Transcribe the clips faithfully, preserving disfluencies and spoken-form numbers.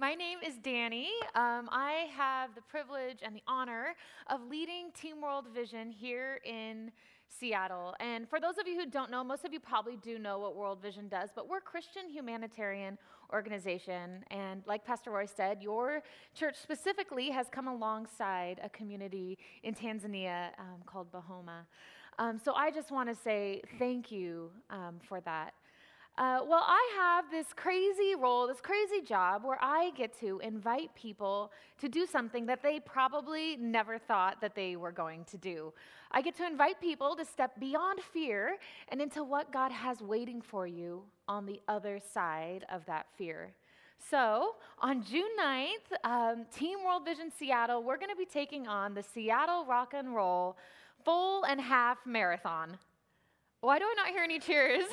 My name is Danny. Um, I have the privilege and the honor of leading Team World Vision here in Seattle. And for those of you who don't know, most of you probably do know what World Vision does, but we're a Christian humanitarian organization. And like Pastor Roy said, your church specifically has come alongside a community in Tanzania um, called Bahoma. Um, so I just want to say thank you um, for that. Uh, well, I have this crazy role, this crazy job where I get to invite people to do something that they probably never thought that they were going to do. I get to invite people to step beyond fear and into what God has waiting for you on the other side of that fear. So, on June ninth, um, Team World Vision Seattle, we're going to be taking on the Seattle Rock and Roll Full and Half Marathon. Why do I not hear any cheers?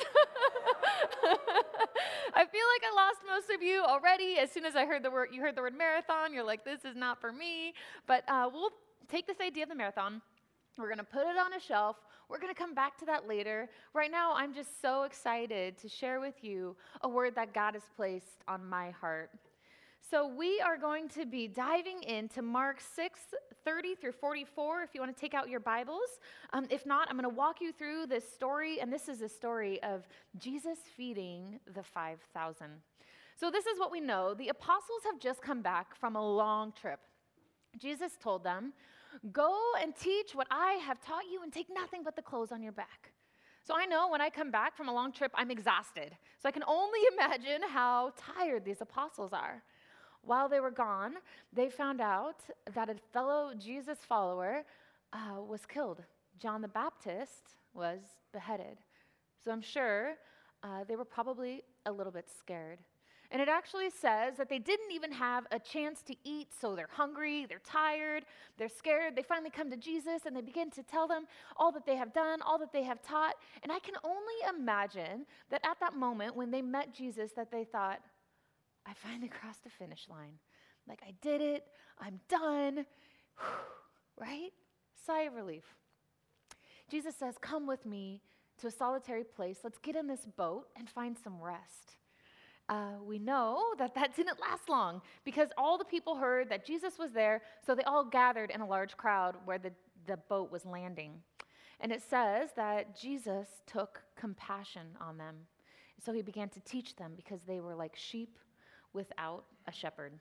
I feel like I lost most of you already. As soon as I heard the word, you heard the word marathon, you're like, this is not for me. But uh, we'll take this idea of the marathon. We're going to put it on a shelf. We're going to come back to that later. Right now, I'm just so excited to share with you a word that God has placed on my heart. So we are going to be diving into Mark six, thirty through forty-four, if you want to take out your Bibles. Um, if not, I'm going to walk you through this story, and this is a story of Jesus feeding the five thousand. So this is what we know. The apostles have just come back from a long trip. Jesus told them, "Go and teach what I have taught you and take nothing but the clothes on your back." So I know when I come back from a long trip, I'm exhausted. So I can only imagine how tired these apostles are. While they were gone, they found out that a fellow Jesus follower uh, was killed. John the Baptist was beheaded. So I'm sure uh, they were probably a little bit scared. And it actually says that they didn't even have a chance to eat, so they're hungry, they're tired, they're scared. They finally come to Jesus and they begin to tell them all that they have done, all that they have taught. And I can only imagine that at that moment when they met Jesus that they thought, I finally crossed the finish line. Like, I did it. I'm done. Whew, right? Sigh of relief. Jesus says, come with me to a solitary place. Let's get in this boat and find some rest. Uh, we know that that didn't last long because all the people heard that Jesus was there, so they all gathered in a large crowd where the, the boat was landing. And it says that Jesus took compassion on them. So he began to teach them because they were like sheep without a shepherd.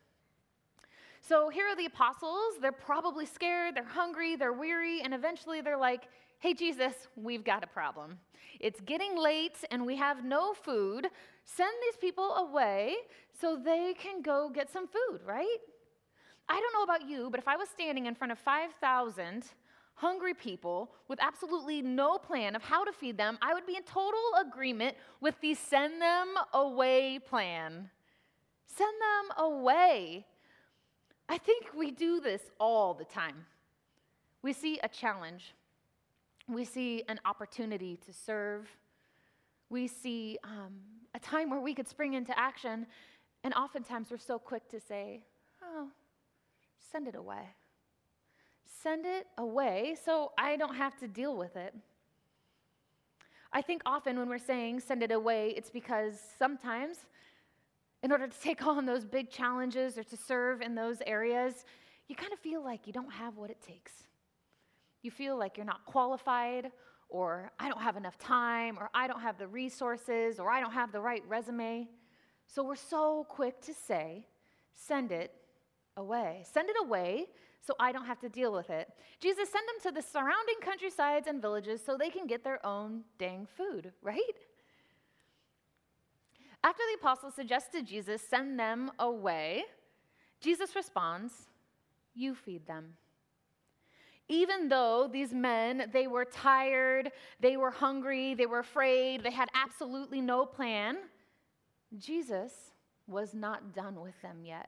So here are the apostles. They're probably scared, they're hungry, they're weary, and eventually they're like, hey, Jesus, we've got a problem. It's getting late and we have no food. Send these people away so they can go get some food, right? I don't know about you, but if I was standing in front of five thousand hungry people with absolutely no plan of how to feed them, I would be in total agreement with the send them away plan. Send them away. I think we do this all the time. We see a challenge. We see an opportunity to serve. We see um, a time where we could spring into action, and oftentimes we're so quick to say, oh, send it away. Send it away so I don't have to deal with it. I think often when we're saying send it away, it's because sometimes in order to take on those big challenges or to serve in those areas, you kind of feel like you don't have what it takes. You feel like you're not qualified, or I don't have enough time, or I don't have the resources, or I don't have the right resume. So we're so quick to say, send it away. Send it away so I don't have to deal with it. Jesus, send them to the surrounding countrysides and villages so they can get their own dang food, right? After the apostles suggested Jesus send them away, Jesus responds, you feed them. Even though these men, they were tired, they were hungry, they were afraid, they had absolutely no plan, Jesus was not done with them yet.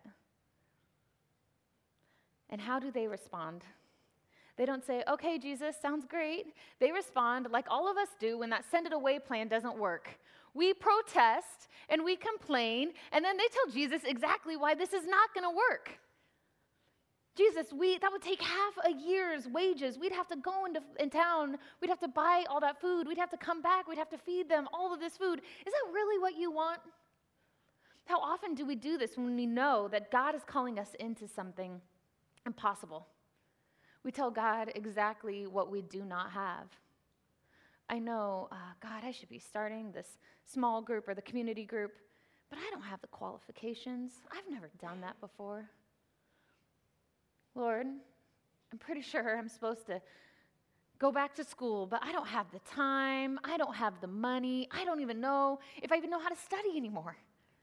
And how do they respond? They don't say, okay, Jesus, sounds great. They respond like all of us do when that send it away plan doesn't work. We protest and we complain, and then they tell Jesus exactly why this is not going to work. Jesus, we that would take half a year's wages. We'd have to go into in town. We'd have to buy all that food. We'd have to come back. We'd have to feed them all of this food. Is that really what you want? How often do we do this when we know that God is calling us into something impossible? We tell God exactly what we do not have. I know, uh, God, I should be starting this small group or the community group, but I don't have the qualifications. I've never done that before. Lord, I'm pretty sure I'm supposed to go back to school, but I don't have the time. I don't have the money. I don't even know if I even know how to study anymore.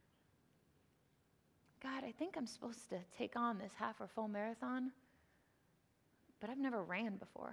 God, I think I'm supposed to take on this half or full marathon, but I've never ran before.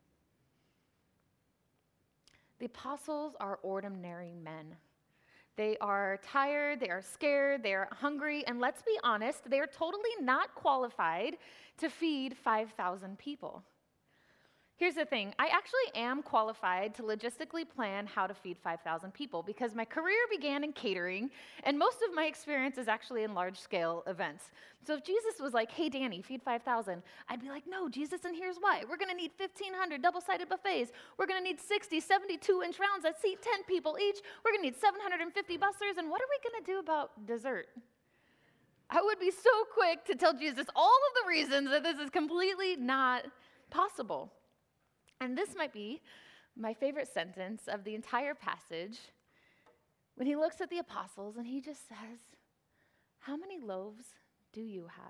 The apostles are ordinary men. They are tired, they are scared, they are hungry, and let's be honest, they are totally not qualified to feed five thousand people. Here's the thing, I actually am qualified to logistically plan how to feed five thousand people because my career began in catering, and most of my experience is actually in large-scale events. So if Jesus was like, hey, Danny, feed five thousand, I'd be like, no, Jesus, and here's why. We're going to need fifteen hundred double-sided buffets. We're going to need sixty, seventy-two-inch rounds that seat ten people each. We're going to need seven hundred fifty busters, and what are we going to do about dessert? I would be so quick to tell Jesus all of the reasons that this is completely not possible. And this might be my favorite sentence of the entire passage when he looks at the apostles and he just says, how many loaves do you have?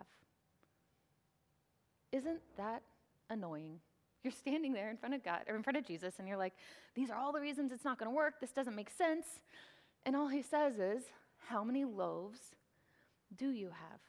Isn't that annoying? You're standing there in front of God, or in front of Jesus, and you're like, these are all the reasons it's not going to work. This doesn't make sense. And all he says is, how many loaves do you have?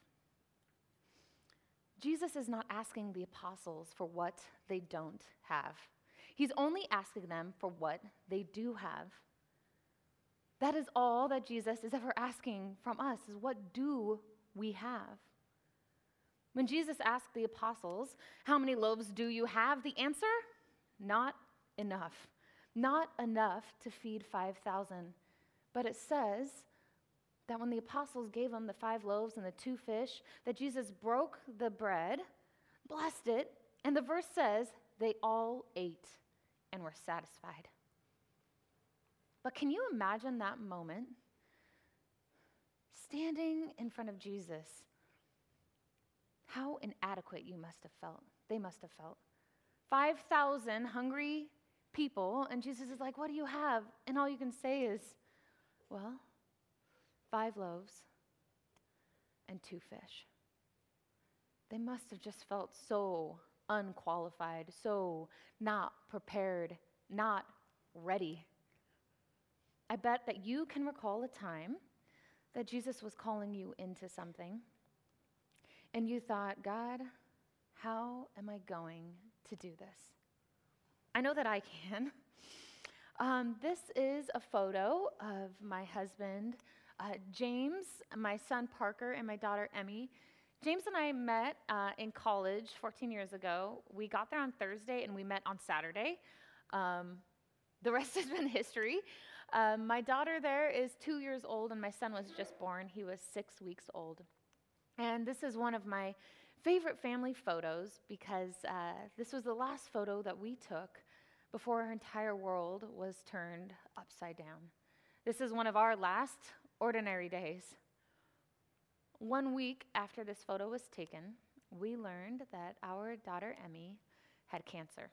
Jesus is not asking the apostles for what they don't have. He's only asking them for what they do have. That is all that Jesus is ever asking from us, is what do we have? When Jesus asked the apostles, how many loaves do you have? The answer, not enough. Not enough to feed five thousand. But it says that when the apostles gave them the five loaves and the two fish, that Jesus broke the bread, blessed it, and the verse says they all ate and were satisfied. But can you imagine that moment? Standing in front of Jesus, how inadequate you must have felt. They must have felt. five thousand hungry people, and Jesus is like, what do you have? And all you can say is, well, five loaves and two fish. They must have just felt so unqualified, so not prepared, not ready. I bet that you can recall a time that Jesus was calling you into something, and you thought, God, how am I going to do this? I know that I can. Um, this is a photo of my husband, Uh, James, my son Parker, and my daughter Emmy. James and I met uh, in college fourteen years ago. We got there on Thursday and we met on Saturday. Um, the rest has been history. Um, my daughter there is two years old and my son was just born. He was six weeks old. And this is one of my favorite family photos because uh, this was the last photo that we took before our entire world was turned upside down. This is one of our last ordinary days. One week after this photo was taken, we learned that our daughter Emmy had cancer.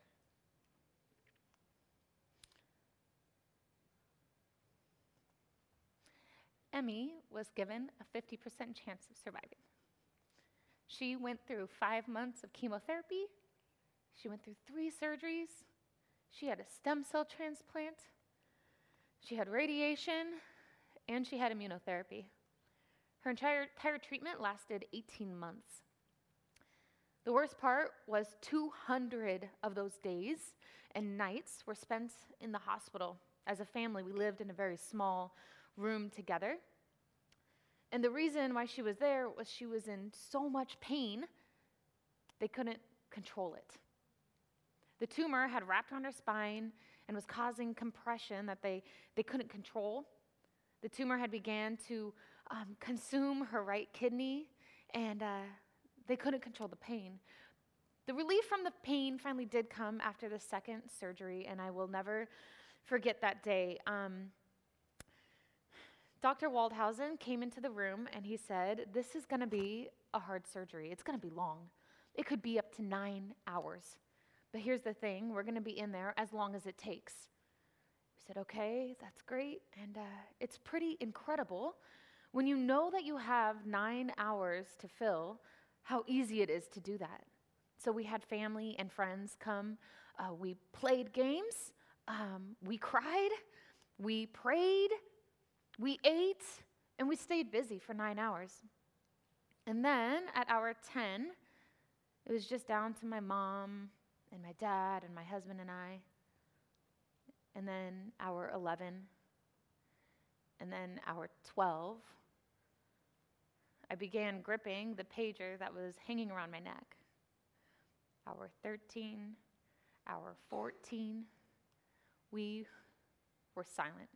Emmy was given a fifty percent chance of surviving. She went through five months of chemotherapy. She went through three surgeries. She had a stem cell transplant. She had radiation. And she had immunotherapy. Her entire, entire treatment lasted eighteen months. The worst part was two hundred of those days and nights were spent in the hospital. As a family, we lived in a very small room together. And the reason why she was there was she was in so much pain, they couldn't control it. The tumor had wrapped around her spine and was causing compression that they, they couldn't control. The tumor had began to um, consume her right kidney, and uh, they couldn't control the pain. The relief from the pain finally did come after the second surgery, and I will never forget that day. Um, Doctor Waldhausen came into the room and he said, this is going to be a hard surgery. It's going to be long. It could be up to nine hours. But here's the thing, we're going to be in there as long as it takes. We said, okay, that's great. And uh, it's pretty incredible when you know that you have nine hours to fill, how easy it is to do that. So we had family and friends come. Uh, we played games. Um, we cried. We prayed. We ate. And we stayed busy for nine hours. And then at hour ten, it was just down to my mom and my dad and my husband and I. And then hour eleven. And then hour twelve. I began gripping the pager that was hanging around my neck. Hour thirteen, hour fourteen, we were silent.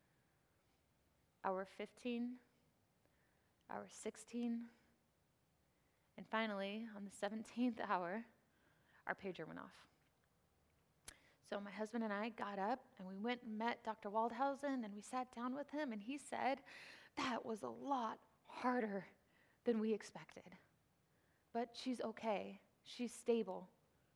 Hour fifteen, hour sixteen, and finally, on the seventeenth hour, our pager went off. So my husband and I got up and we went and met Doctor Waldhausen and we sat down with him and he said, that was a lot harder than we expected. But she's okay. She's stable.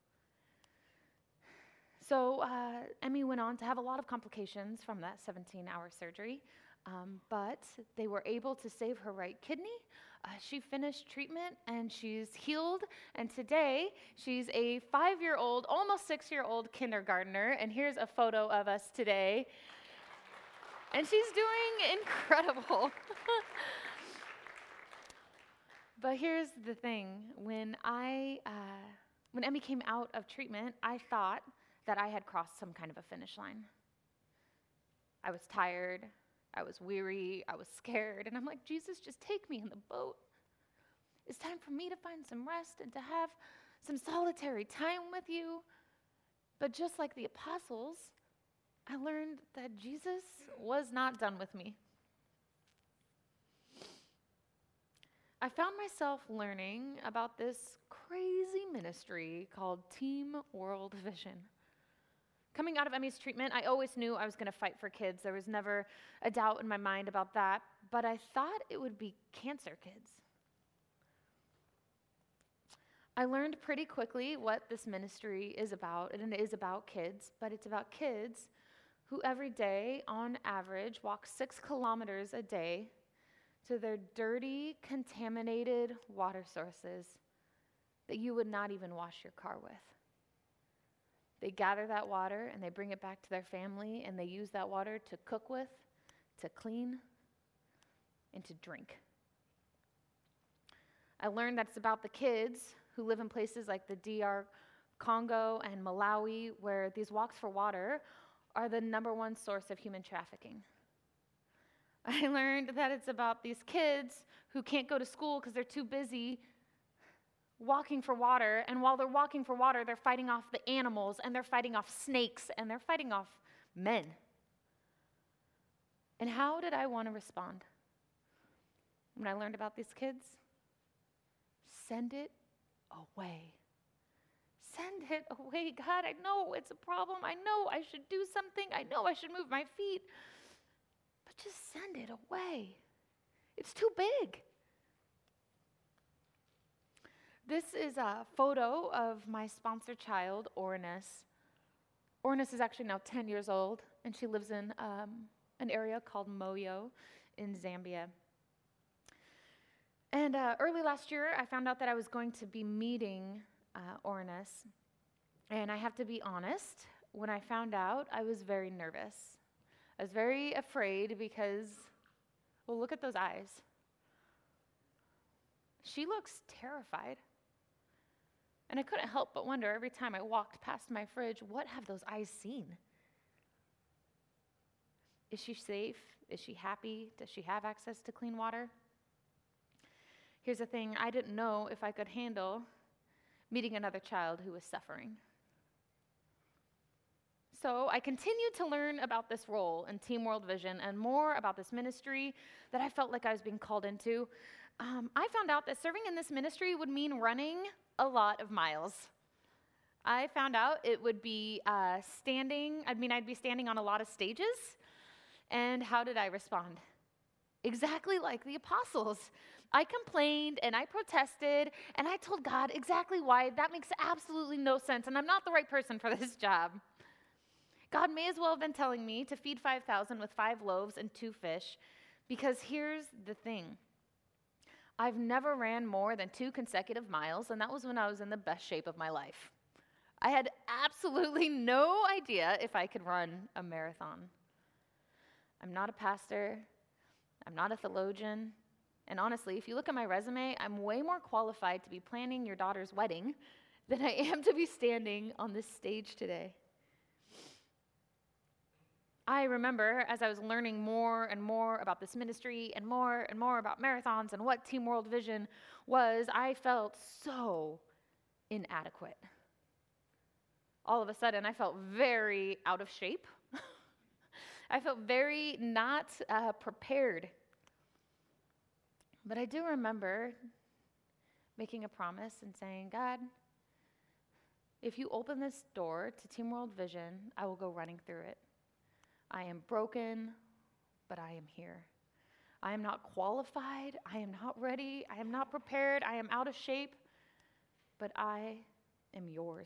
So uh, Emmy went on to have a lot of complications from that seventeen-hour surgery, um, but they were able to save her right kidney. Uh, she finished treatment and she's healed, and today she's a five-year-old, almost six-year-old kindergartner, and here's a photo of us today. And she's doing incredible. But here's the thing, when I, uh, when Emmy came out of treatment, I thought that I had crossed some kind of a finish line. I was tired, I was weary, I was scared, and I'm like, Jesus, just take me in the boat. It's time for me to find some rest and to have some solitary time with you. But just like the apostles, I learned that Jesus was not done with me. I found myself learning about this crazy ministry called Team World Vision. Coming out of Emmy's treatment, I always knew I was going to fight for kids. There was never a doubt in my mind about that, but I thought it would be cancer kids. I learned pretty quickly what this ministry is about, and it is about kids, but it's about kids who every day, on average, walk six kilometers a day to their dirty, contaminated water sources that you would not even wash your car with. They gather that water and they bring it back to their family and they use that water to cook with, to clean, and to drink. I learned that it's about the kids who live in places like the D R Congo and Malawi, where these walks for water are the number one source of human trafficking. I learned that it's about these kids who can't go to school because they're too busy walking for water, and while they're walking for water, they're fighting off the animals, and they're fighting off snakes, and they're fighting off men. And how did I want to respond when I learned about these kids? Send it away. Send it away, God. I know it's a problem. I know I should do something. I know I should move my feet. But just send it away. It's too big. This is a photo of my sponsor child, Ornis. Ornis is actually now ten years old, and she lives in um, an area called Moyo in Zambia. And uh, early last year, I found out that I was going to be meeting uh, Ornis. And I have to be honest, when I found out, I was very nervous. I was very afraid because, well, look at those eyes. She looks terrified. And I couldn't help but wonder every time I walked past my fridge, what have those eyes seen? Is she safe? Is she happy? Does she have access to clean water? Here's the thing, I didn't know if I could handle meeting another child who was suffering. So I continued to learn about this role in Team World Vision and more about this ministry that I felt like I was being called into. Um, I found out that serving in this ministry would mean running a lot of miles. I found out it would be uh, standing, I mean, I'd be standing on a lot of stages. And how did I respond? exactly like the apostles. I complained and I protested and I told God exactly why that makes absolutely no sense and I'm not the right person for this job. God may as well have been telling me to feed five thousand with five loaves and two fish, because here's the thing. I've never ran more than two consecutive miles, and that was when I was in the best shape of my life. I had absolutely no idea if I could run a marathon. I'm not a pastor. I'm not a theologian. And honestly, if you look at my resume, I'm way more qualified to be planning your daughter's wedding than I am to be standing on this stage today. I remember as I was learning more and more about this ministry and more and more about marathons and what Team World Vision was, I felt so inadequate. All of a sudden, I felt very out of shape. I felt very not uh, prepared. But I do remember making a promise and saying, God, if you open this door to Team World Vision, I will go running through it. I am broken, but I am here. I am not qualified. I am not ready. I am not prepared. I am out of shape, but I am yours.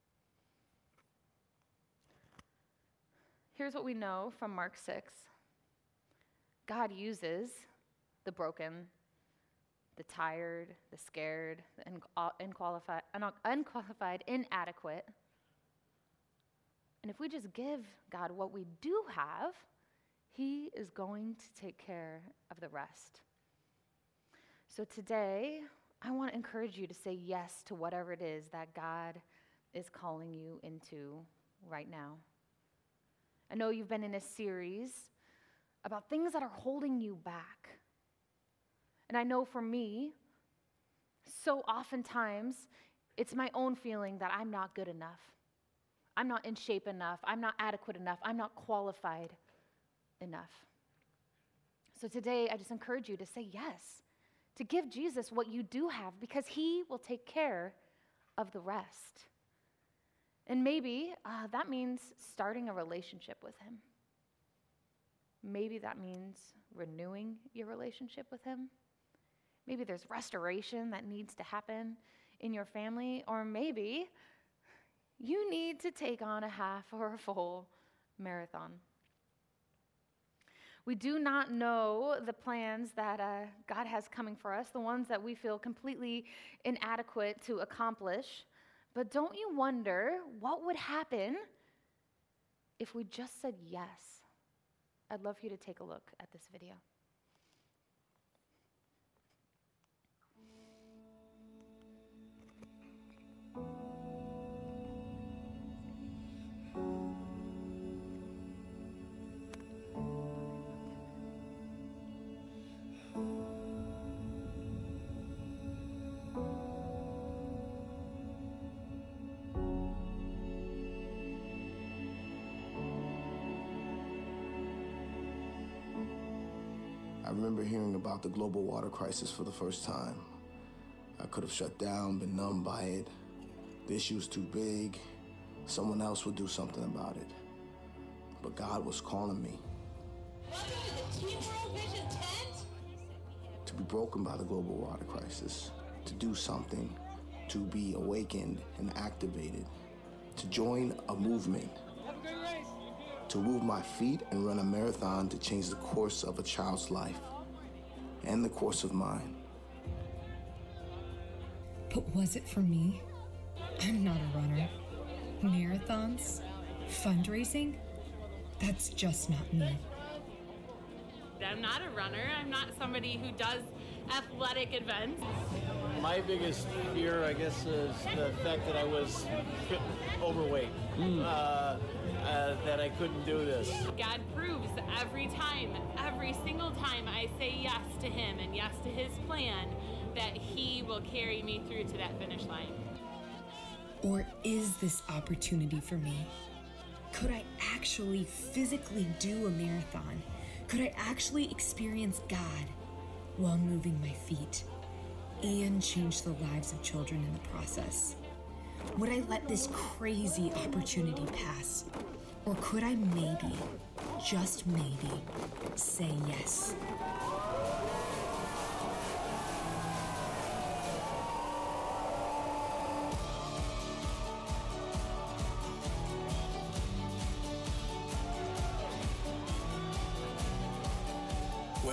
Here's what we know from Mark six. God uses the broken, the tired, the scared, the unqualified, unqualified, inadequate. And if we just give God what we do have, He is going to take care of the rest. So today, I want to encourage you to say yes to whatever it is that God is calling you into right now. I know you've been in a series about things that are holding you back. And I know for me, so oftentimes, it's my own feeling that I'm not good enough. I'm not in shape enough. I'm not adequate enough. I'm not qualified enough. So today, I just encourage you to say yes, to give Jesus what you do have, because He will take care of the rest. And maybe uh, that means starting a relationship with Him. Maybe that means renewing your relationship with Him. Maybe there's restoration that needs to happen in your family, or maybe you need to take on a half or a full marathon. We do not know the plans that uh, God has coming for us, the ones that we feel completely inadequate to accomplish. But don't you wonder what would happen if we just said yes? I'd love for you to take a look at this video. I remember hearing about the global water crisis for the first time. I could have shut down, been numb by it. The issue's too big. Someone else would do something about it. But God was calling me. Welcome to the Team World Vision tent. To be broken by the global water crisis. To do something. To be awakened and activated. To join a movement. Have a great race. To move my feet and run a marathon to change the course of a child's life. And the course of mine. But was it for me? I'm not a runner. Marathons? Fundraising? That's just not me. I'm not a runner. I'm not somebody who does athletic events. My biggest fear, I guess, is the fact that I was overweight, mm. uh, uh, that I couldn't do this. God proves every time, every single time I say yes to Him and yes to His plan, that He will carry me through to that finish line. Or is this opportunity for me? Could I actually physically do a marathon? Could I actually experience God while moving my feet and change the lives of children in the process? Would I let this crazy opportunity pass? Or could I maybe, just maybe, say yes?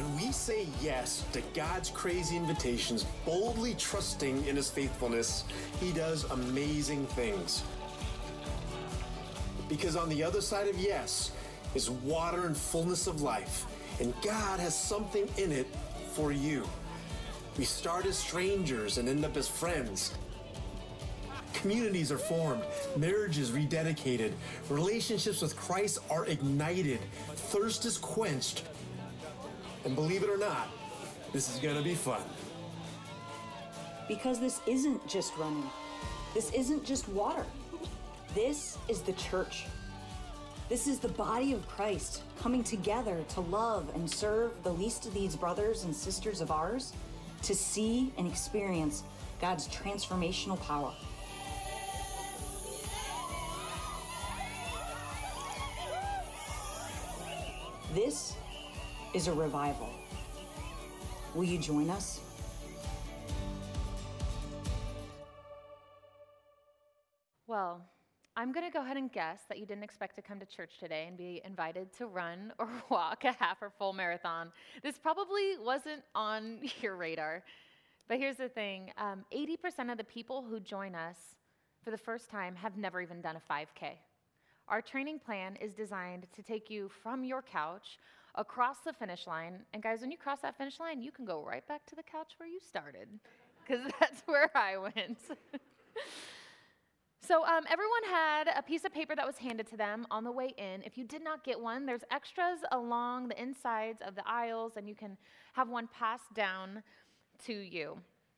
When we say yes to God's crazy invitations, boldly trusting in his faithfulness, he does amazing things. Because on the other side of yes is water and fullness of life, and God has something in it for you. We start as strangers and end up as friends. Communities are formed, marriages rededicated, relationships with Christ are ignited, thirst is quenched, and believe it or not, this is gonna be fun. Because this isn't just running. This isn't just water. This is the church. This is the body of Christ coming together to love and serve the least of these brothers and sisters of ours, to see and experience God's transformational power. This is a revival. Will you join us? Well, I'm going to go ahead and guess that you didn't expect to come to church today and be invited to run or walk a half or full marathon. This probably wasn't on your radar. But here's the thing, um, eighty percent of the people who join us for the first time have never even done a five K. Our training plan is designed to take you from your couch across the finish line. And guys, when you cross that finish line, you can go right back to the couch where you started, because that's where I went. So um, everyone had a piece of paper that was handed to them on the way in. If you did not get one, there's extras along the insides of the aisles, and you can have one passed down to you.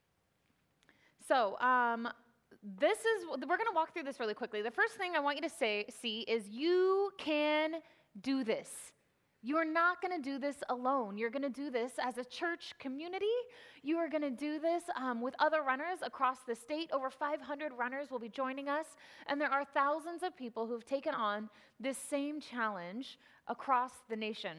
So um, this is, we're going to walk through this really quickly. The first thing I want you to say, see is you can do this. You're not going to do this alone. You're going to do this as a church community. You are going to do this um, with other runners across the state. Over five hundred runners will be joining us, and there are thousands of people who have taken on this same challenge across the nation.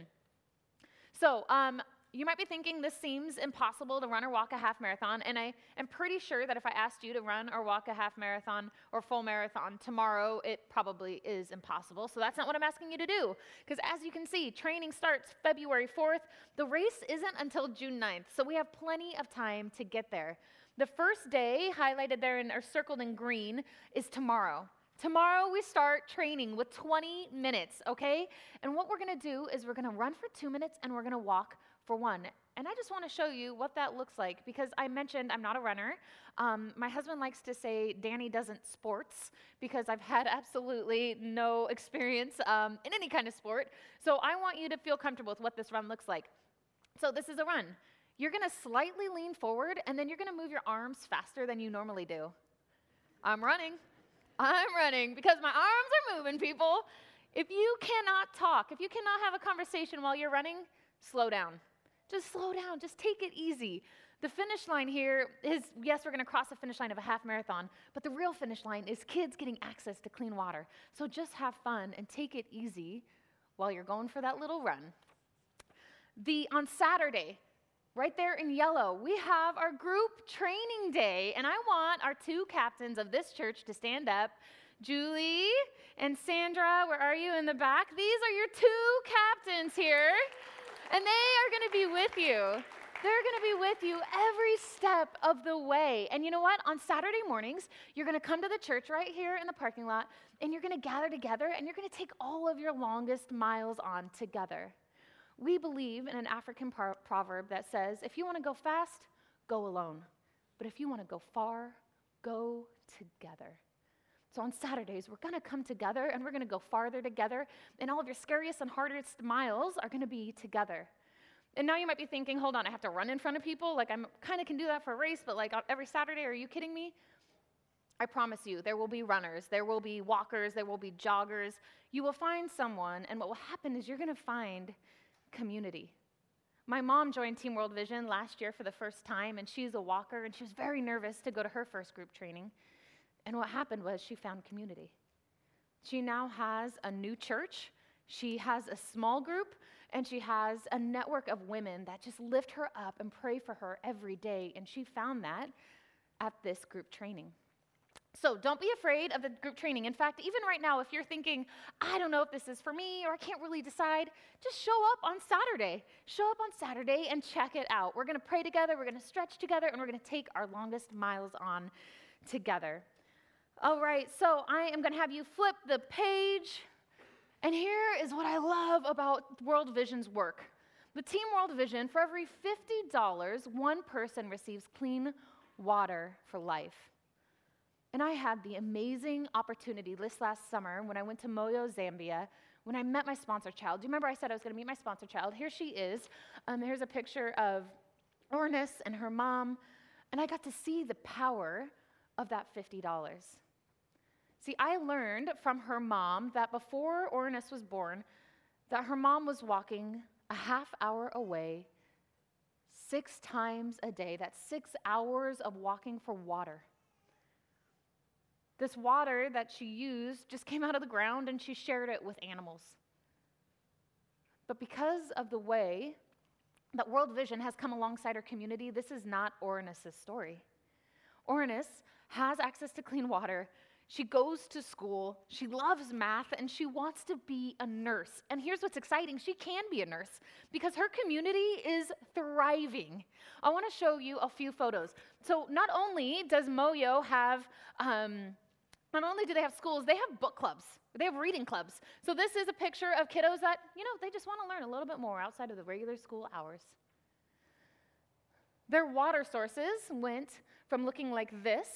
So um, you might be thinking this seems impossible to run or walk a half marathon, and I am pretty sure that if I asked you to run or walk a half marathon or full marathon tomorrow, it probably is impossible. So that's not what I'm asking you to do, because as you can see, training starts February fourth. The race isn't until June ninth, so we have plenty of time to get there. The first day, highlighted there in, or circled in green, is tomorrow. Tomorrow we start training with twenty minutes, okay? And what we're gonna do is we're gonna run for two minutes and we're gonna walk for one. And I just wanna show you what that looks like, because I mentioned I'm not a runner. Um, my husband likes to say Danny doesn't sports, because I've had absolutely no experience um, in any kind of sport. So I want you to feel comfortable with what this run looks like. So this is a run. You're gonna slightly lean forward, and then you're gonna move your arms faster than you normally do. I'm running. I'm running because my arms are moving, people. If you cannot talk, if you cannot have a conversation while you're running, slow down. Just slow down. Just take it easy. The finish line here is, yes, we're going to cross the finish line of a half marathon, but the real finish line is kids getting access to clean water. So just have fun and take it easy while you're going for that little run. The on Saturday, right there in yellow, we have our group training day, and I want our two captains of this church to stand up. Julie and Sandra, where are you in the back? These are your two captains here, and they are going to be with you. They're going to be with you every step of the way. And you know what? On Saturday mornings, you're going to come to the church right here in the parking lot, and you're going to gather together, and you're going to take all of your longest miles on together. We believe in an African pro- proverb that says, if you want to go fast, go alone. But if you want to go far, go together. So on Saturdays, we're going to come together, and we're going to go farther together, and all of your scariest and hardest miles are going to be together. And now you might be thinking, hold on, I have to run in front of people? Like, I kind of can do that for a race, but like every Saturday, are you kidding me? I promise you, there will be runners, there will be walkers, there will be joggers. You will find someone, and what will happen is you're going to find community. My mom joined Team World Vision last year for the first time, and she's a walker, and she was very nervous to go to her first group training. And what happened was she found community. She now has a new church, she has a small group, and she has a network of women that just lift her up and pray for her every day, and she found that at this group training. So don't be afraid of the group training. In fact, even right now, if you're thinking, I don't know if this is for me or I can't really decide, just show up on Saturday. Show up on Saturday and check it out. We're going to pray together, we're going to stretch together, and we're going to take our longest miles on together. All right, so I am going to have you flip the page. And here is what I love about World Vision's work. The Team World Vision, for every fifty dollars, one person receives clean water for life. And I had the amazing opportunity this last summer when I went to Moyo, Zambia, when I met my sponsor child. Do you remember I said I was going to meet my sponsor child? Here she is. Um, here's a picture of Ornis and her mom. And I got to see the power of that fifty dollars. See, I learned from her mom that before Ornis was born, that her mom was walking a half hour away six times a day. That's six hours of walking for water. This water that she used just came out of the ground and she shared it with animals. But because of the way that World Vision has come alongside her community, this is not Ornis' story. Ornis has access to clean water. She goes to school, she loves math, and she wants to be a nurse. And here's what's exciting, she can be a nurse because her community is thriving. I want to show you a few photos. So not only does Moyo have, um, not only do they have schools, they have book clubs. They have reading clubs. So this is a picture of kiddos that, you know, they just want to learn a little bit more outside of the regular school hours. Their water sources went from looking like this.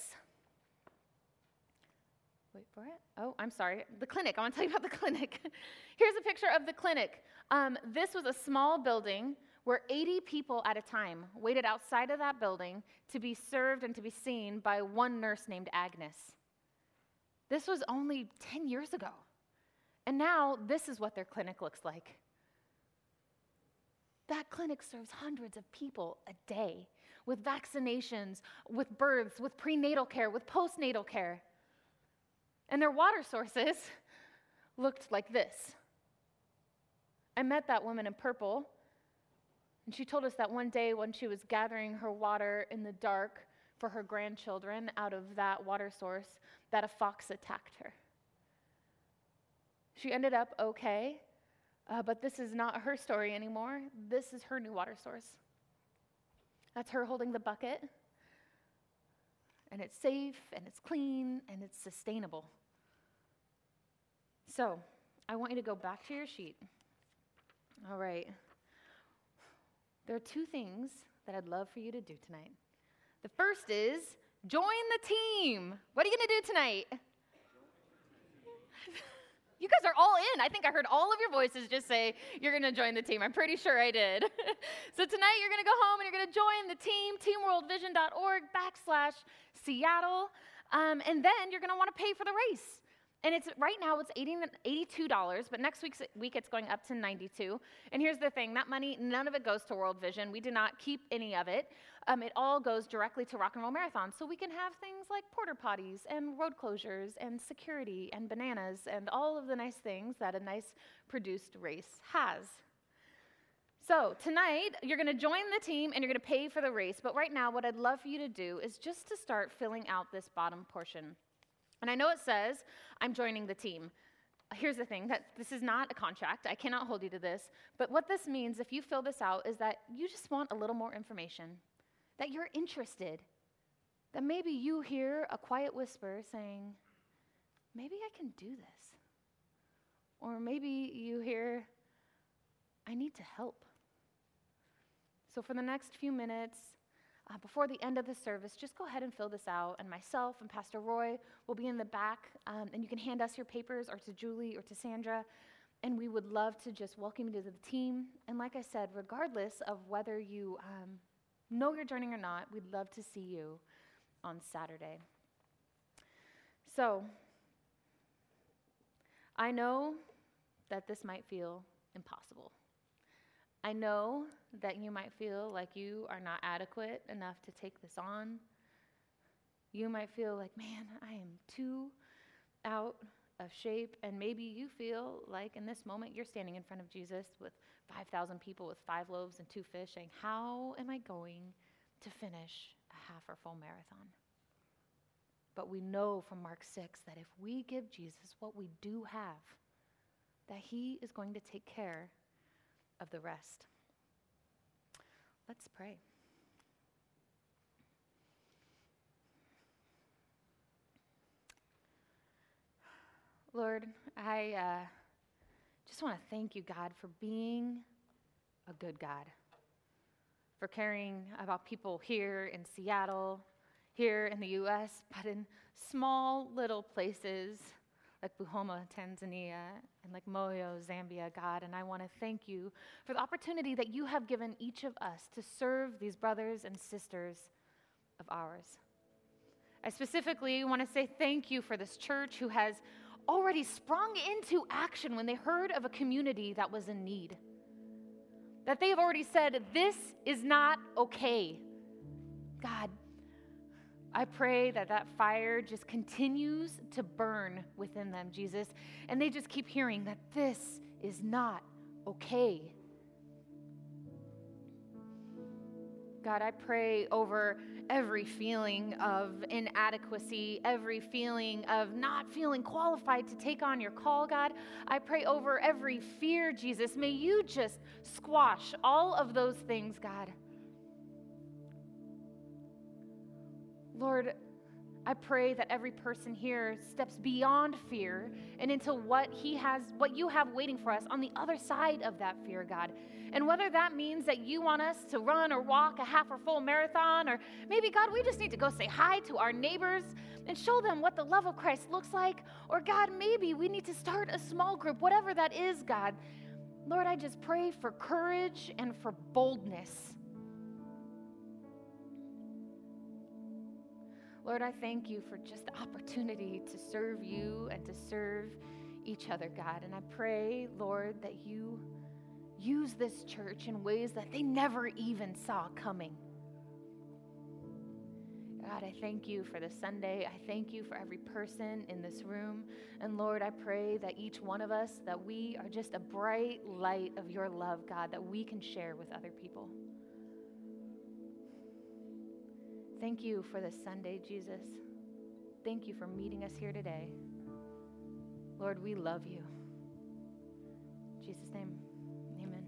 Wait for it. Oh, I'm sorry. The clinic. I want to tell you about the clinic. Here's a picture of the clinic. Um, this was a small building where eighty people at a time waited outside of that building to be served and to be seen by one nurse named Agnes. This was only ten years ago. And now this is what their clinic looks like. That clinic serves hundreds of people a day with vaccinations, with births, with prenatal care, with postnatal care. And their water sources looked like this. I met that woman in purple, and she told us that one day when she was gathering her water in the dark for her grandchildren out of that water source, that a fox attacked her. She ended up okay, uh, but this is not her story anymore. This is her new water source. That's her holding the bucket, and it's safe, and it's clean, and it's sustainable. So, I want you to go back to your sheet. All right. There are two things that I'd love for you to do tonight. The first is join the team. What are you going to do tonight? You guys are all in. I think I heard all of your voices just say, you're going to join the team. I'm pretty sure I did. So tonight you're going to go home and you're going to join the team, teamworldvision.org backslash Seattle. Um, and then you're going to want to pay for the race. And it's right now it's eighty-two dollars, but next week's week it's going up to ninety-two dollars. And here's the thing, that money, none of it goes to World Vision. We do not keep any of it. Um, it all goes directly to Rock and Roll Marathon. So we can have things like porta potties and road closures and security and bananas and all of the nice things that a nice produced race has. So tonight, you're going to join the team and you're going to pay for the race. But right now, what I'd love for you to do is just to start filling out this bottom portion. And I know it says, I'm joining the team. Here's the thing, that this is not a contract. I cannot hold you to this. But what this means, if you fill this out, is that you just want a little more information, that you're interested, that maybe you hear a quiet whisper saying, maybe I can do this. Or maybe you hear, I need to help. So for the next few minutes, Uh, before the end of the service, just go ahead and fill this out, and myself and Pastor Roy will be in the back, um, and you can hand us your papers, or to Julie, or to Sandra, and we would love to just welcome you to the team. And like I said, regardless of whether you um, know you're joining or not, we'd love to see you on Saturday. So, I know that this might feel impossible. I know that you might feel like you are not adequate enough to take this on. You might feel like, man, I am too out of shape. And maybe you feel like in this moment you're standing in front of Jesus with five thousand people with five loaves and two fish saying, how am I going to finish a half or full marathon? but we know from Mark six that if we give Jesus what we do have, that he is going to take care of the rest. Let's pray. Lord, I uh, just want to thank you, God, for being a good God, for caring about people here in Seattle, here in the U S, but in small little places like Buhoma, Tanzania, and like Moyo, Zambia, God. And I want to thank you for the opportunity that you have given each of us to serve these brothers and sisters of ours. I specifically want to say thank you for this church who has already sprung into action when they heard of a community that was in need. That they have already said, this is not okay. God, I pray that that fire just continues to burn within them, Jesus, and they just keep hearing that this is not okay. God, I pray over every feeling of inadequacy, every feeling of not feeling qualified to take on your call, God. I pray over every fear, Jesus. May you just squash all of those things, God. Lord, I pray that every person here steps beyond fear and into what he has, what you have waiting for us on the other side of that fear, God. And whether that means that you want us to run or walk a half or full marathon, or maybe, God, we just need to go say hi to our neighbors and show them what the love of Christ looks like. Or God, maybe we need to start a small group, whatever that is, God. Lord, I just pray for courage and for boldness. Lord, I thank you for just the opportunity to serve you and to serve each other, God. And I pray, Lord, that you use this church in ways that they never even saw coming. God, I thank you for this Sunday. I thank you for every person in this room. And Lord, I pray that each one of us, that we are just a bright light of your love, God, that we can share with other people. Thank you for this Sunday, Jesus. Thank you for meeting us here today. Lord, we love you. In Jesus' name, amen.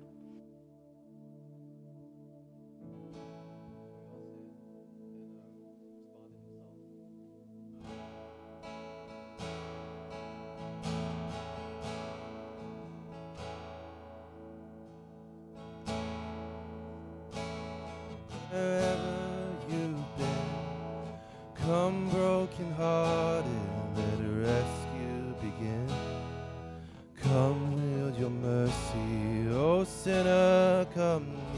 Come broken-hearted, let a rescue begin. Come with your mercy, O sinner, come